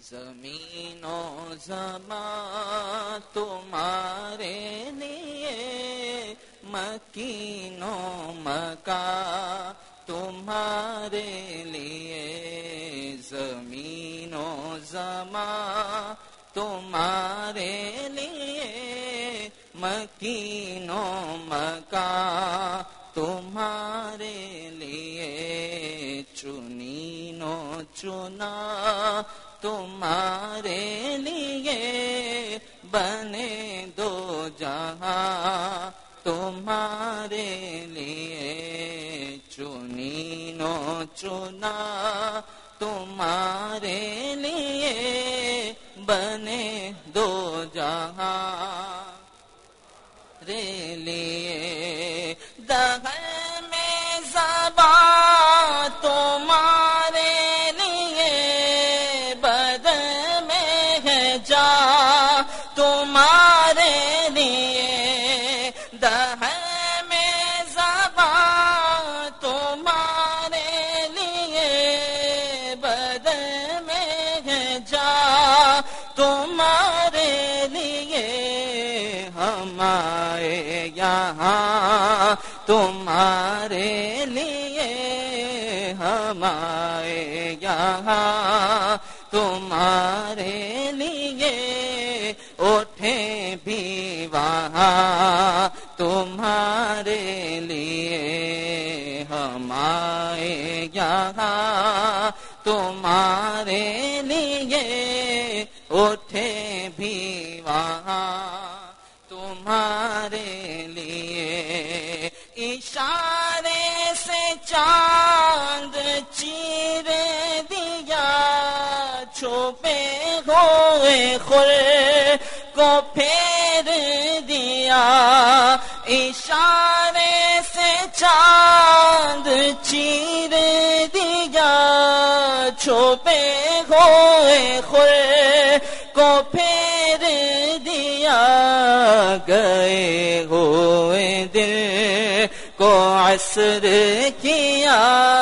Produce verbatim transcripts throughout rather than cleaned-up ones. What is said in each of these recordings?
زمین و زمان تمہارے لیے، مکین و مکان تمہارے لیے، زمین و زمان تمہارے لیے، مکین و مکان تمہارے لیے، چنین و چنا تمہارے لیے، بنے دو جہاں تمہارے لیے، چنین و چنا تمہارے لیے، بنے دو جہاں رے لیے، دہر میں زبان تمہارے لیے، بدن میں ہے جان تمہارے لیے، دہر میں زبان تمہارے لیے، بدن میں ہے جان تمہارے لیے، ہم آئے یہاں تمہارے لیے، ہم آئے یہاں تمہارے لیے، اٹھے بھی وہاں تمہارے لیے، ہم آئے یہاں تمہارے لیے، اٹھے بھی وہاں تمہارے لیے، اشارے سے چاند چیر دیا، چھپے ہوئے خور کو پھیر دیا، اشارے سے چاند چیر دیا، چھپے ہوئے خور کو پھیر دیا، گئے ہوئے دل کو عصر کیا،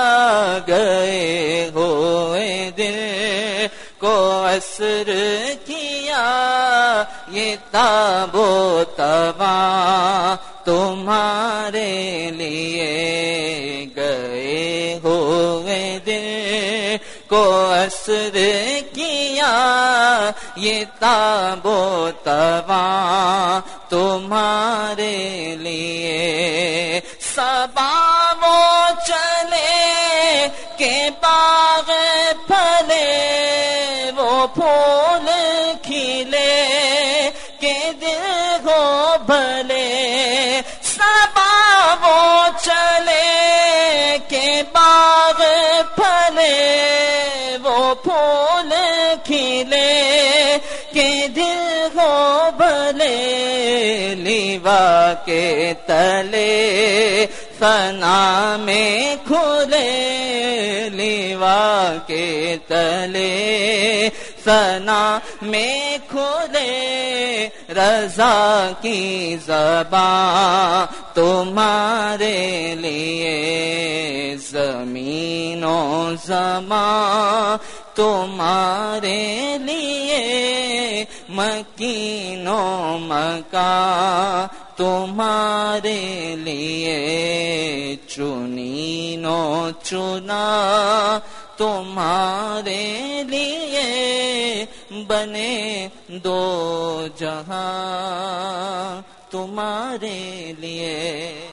گئے ہوئے دل کو عصر کیا، یہ تاب و تواں تمہارے لیے، گئے ہوئے دل کو عصر کیا، یہ تاب و تواں تمہارے لیے، صبا وہ چلے کہ باغ پھلے، وہ پھول کھلے کہ دل ہو بھلے، صبا وہ چلے کہ باغ پھلے، وہ پھول کھلے کہ دل ہو بھلے، لیوا کے تلے فنا میں کھلے، لیوا کے تلے فنا میں کھلے، رضا کی زبان تمہارے لیے، زمین و زمان تمہارے لیے، مکین و مکان تمہارے لیے، چنین و چنا تمہارے لیے، بنے دو جہاں تمہارے لیے۔